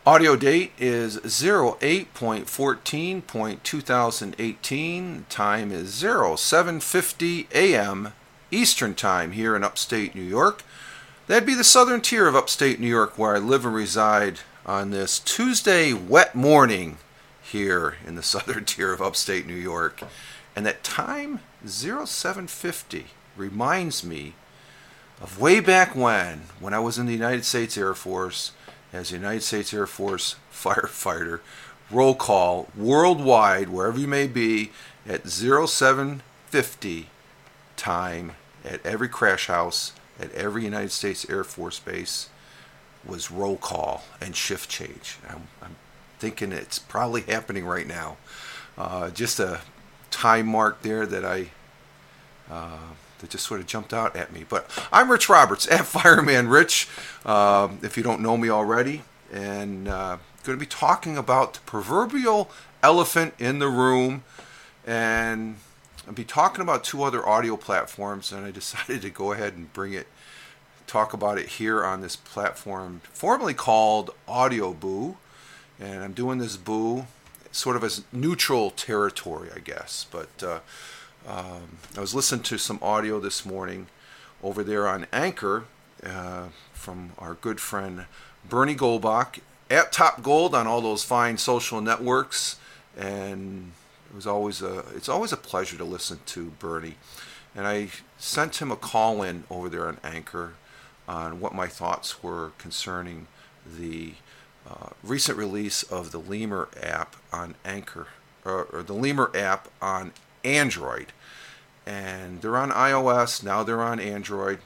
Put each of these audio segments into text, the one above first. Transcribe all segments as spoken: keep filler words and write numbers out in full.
Audio date is oh eight fourteen two thousand eighteen. Time is oh seven fifty a.m. Eastern Time here in upstate New York. That'd be the southern tier of upstate New York where I live and reside on this Tuesday wet morning here in the southern tier of upstate New York. And that time, oh seven fifty, reminds me of way back when, when I was in the United States Air Force as a United States Air Force firefighter. Roll call worldwide, wherever you may be, at oh seven fifty time at every crash house, at every United States Air Force base was roll call and shift change. I'm, I'm thinking it's probably happening right now. Uh, just a time mark there that I uh, that just sort of jumped out at me. But I'm Rich Roberts at Fireman Rich, um, if you don't know me already, and uh, going to be talking about the proverbial elephant in the room, and I'll be talking about two other audio platforms, and I decided to go ahead and bring it, talk about it here on this platform, formerly called Audio Boo, and I'm doing this Boo sort of as neutral territory, I guess, but uh, um, I was listening to some audio this morning over there on Anchor uh, from our good friend Bernie Goldbach at Top Gold on all those fine social networks, and it was always a it's always a pleasure to listen to Bernie. And I sent him a call in over there on Anchor on what my thoughts were concerning the uh, recent release of the Lemur app on Anchor, or, or the Lemur app on Android. And they're on iOS, now they're on Android.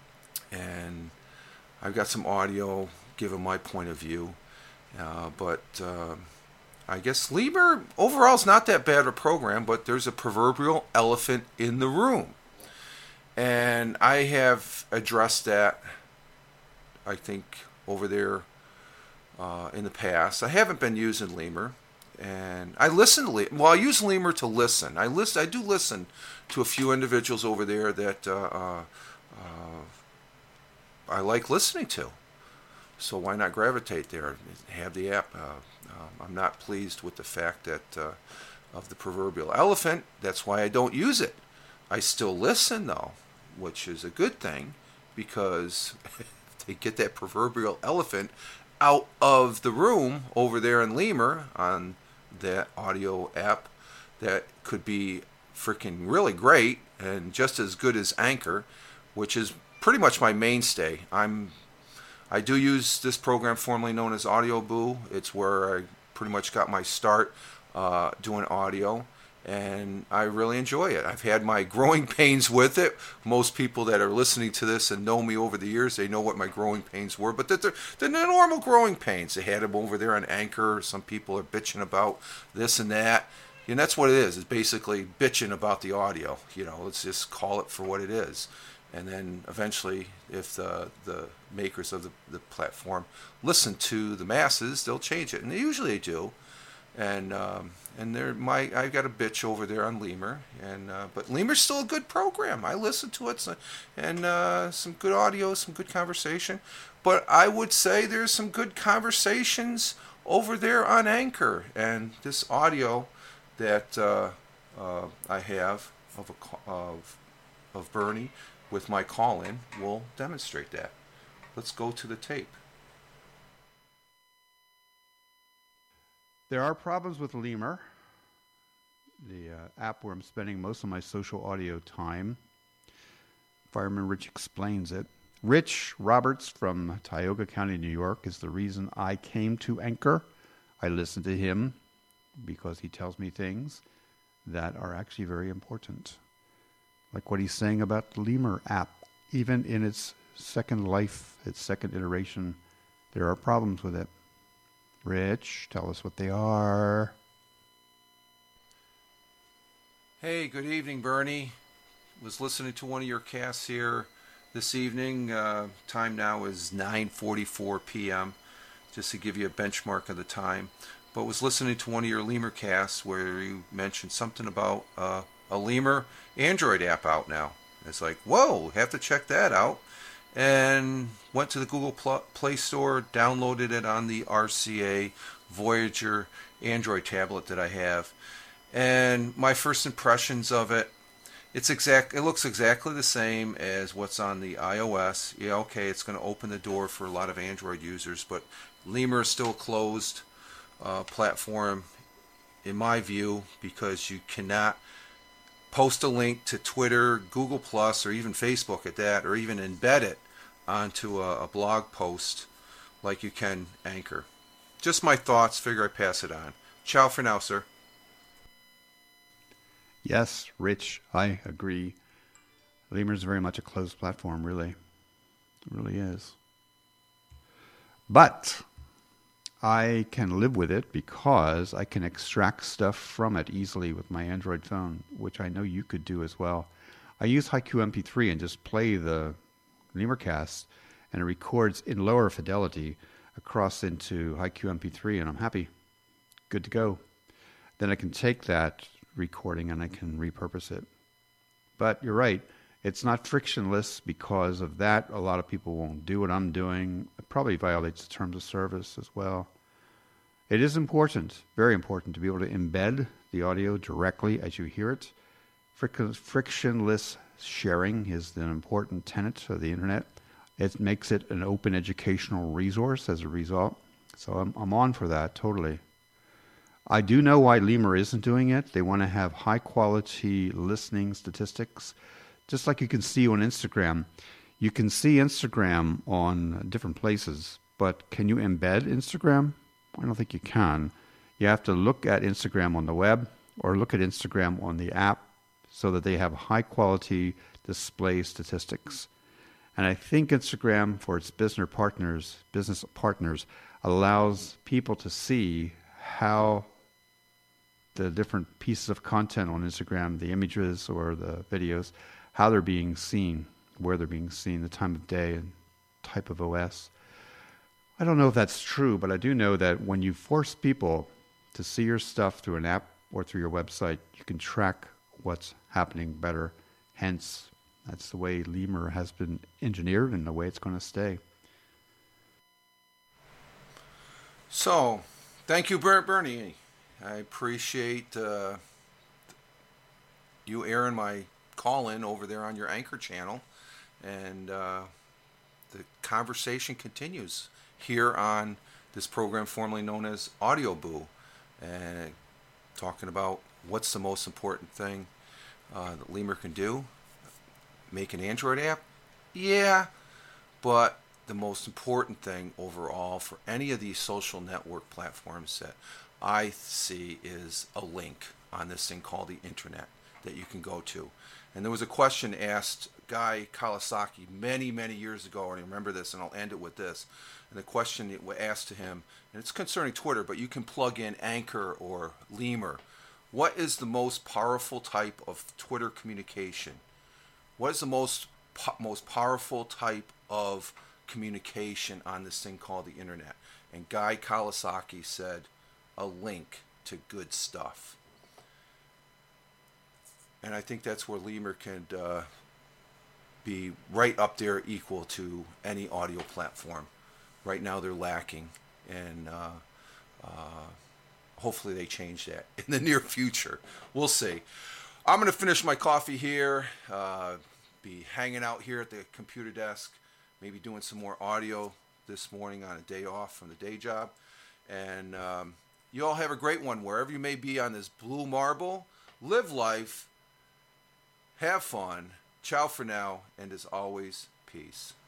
And I've got some audio given my point of view. Uh, but uh, I guess Lemur overall is not that bad of a program, but there's a proverbial elephant in the room. And I have addressed that, I think, over there uh, in the past. I haven't been using Lemur. And I listen to Lemur. Well, I use Lemur to listen. I listen. I do listen to a few individuals over there that uh, uh, uh, I like listening to. So why not gravitate there? Have the app. Uh, um, I'm not pleased with the fact that uh, of the proverbial elephant. That's why I don't use it. I still listen though, which is a good thing, because they get that proverbial elephant out of the room over there in Lemur on that audio app that could be freaking really great and just as good as Anchor, which is pretty much my mainstay. I'm I do use this program formerly known as Audio Boo. It's where I pretty much got my start uh, doing audio, and I really enjoy it. I've had my growing pains with it. Most people that are listening to this and know me over the years, they know what my growing pains were, but they're, they're the normal growing pains. They had them over there on Anchor. Some people are bitching about this and that. And that's what it is. It's basically bitching about the audio. You know, let's just call it for what it is. And then eventually, if the the makers of the, the platform listen to the masses, they'll change it. And they usually do. And um, and they're my I've got a bitch over there on Lemur, and uh, but Lemur's still a good program. I listen to it, and uh, some good audio, some good conversation. But I would say there's some good conversations over there on Anchor, and this audio that uh, uh, I have of a, of of Bernie with my call-in will demonstrate that. Let's go to the tape. There are problems with Lemur, the uh, app where I'm spending most of my social audio time. Fireman Rich explains it. Rich Roberts from Tioga County, New York, is the reason I came to Anchor. I listen to him because he tells me things that are actually very important. Like what he's saying about the Lemur app. Even in its second life, its second iteration, there are problems with it. Rich, tell us what they are. Hey, good evening, Bernie. Was listening to one of your casts here this evening. Uh, time now is nine forty-four p.m., just to give you a benchmark of the time. But was listening to one of your Lemur casts where you mentioned something about uh, a Lemur Android app out now. It's like, whoa, have to check that out. and went to the Google Play Store, downloaded it on the R C A Voyager Android tablet that I have. And my first impressions of it, it's exact. It looks exactly the same as what's on the iOS. Yeah, okay, it's going to open the door for a lot of Android users, but Lemur is still a closed uh, platform, in my view, because you cannot post a link to Twitter, Google Plus, or even Facebook at that, or even embed it onto a, a blog post like you can Anchor. Just my thoughts. Figure I pass it on. Ciao for now, sir. Yes, Rich, I agree. Lemur is very much a closed platform, really. It really is. But I can live with it because I can extract stuff from it easily with my Android phone, which I know you could do as well. I use Haiku M P three and just play the Lemurcast, and it records in lower fidelity across into Haiku M P three, and I'm happy. Good to go. Then I can take that recording and I can repurpose it. But you're right, it's not frictionless. Because of that, a lot of people won't do what I'm doing. It probably violates the terms of service as well. It is important, very important, to be able to embed the audio directly as you hear it. Fric- frictionless sharing is an important tenet of the internet. It makes it an open educational resource as a result. So I'm, I'm on for that, totally. I do know why Lemur isn't doing it. They want to have high-quality listening statistics, just like you can see on Instagram. You can see Instagram on different places, but can you embed Instagram? I don't think you can. You have to look at Instagram on the web or look at Instagram on the app so that they have high-quality display statistics. And I think Instagram, for its business partners, business partners, allows people to see how the different pieces of content on Instagram, the images or the videos, how they're being seen, where they're being seen, the time of day and type of O S. I don't know if that's true, but I do know that when you force people to see your stuff through an app or through your website, you can track what's happening better. Hence, that's the way Lemur has been engineered and the way it's going to stay. So, thank you, Bernie. I appreciate uh, you airing my call-in over there on your Anchor channel. And uh, the conversation continues here on this program formerly known as Audio Boo. And talking about what's the most important thing uh, that Lemur can do. Make an Android app? Yeah, but the most important thing overall for any of these social network platforms that I see is a link on this thing called the internet that you can go to. And there was a question asked Guy Kawasaki many, many years ago, and I remember this, and I'll end it with this. And the question that was asked to him, and it's concerning Twitter, but you can plug in Anchor or Lemur. What is the most powerful type of Twitter communication? What is the most po- most powerful type of communication on this thing called the internet? And Guy Kawasaki said, a link to good stuff. And I think that's where Lemur can uh, be right up there, equal to any audio platform. Right now they're lacking, and uh, uh, hopefully they change that in the near future. We'll see. I'm going to finish my coffee here, uh, be hanging out here at the computer desk, maybe doing some more audio this morning on a day off from the day job. And um, you all have a great one wherever you may be on this blue marble. Live life, have fun, ciao for now, and as always, peace.